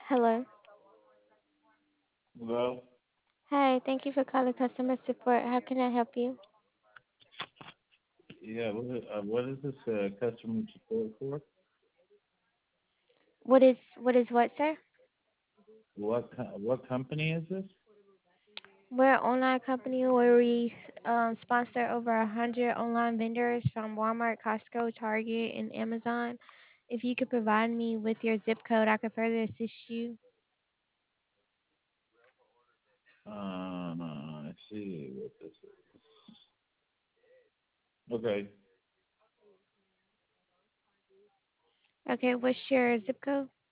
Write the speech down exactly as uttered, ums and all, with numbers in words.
Hello. Well, Hi, thank you for calling customer support. How can I help you? yeah. What is, uh, what is this uh, customer support for? What is what is what, sir? What co- what company is this? We're an online company where we um, sponsor over a hundred online vendors from Walmart, Costco, Target, and Amazon. If you could provide me with your zip code, I could further assist you. Uh, I see what this is. Okay. Okay, what's your zip code?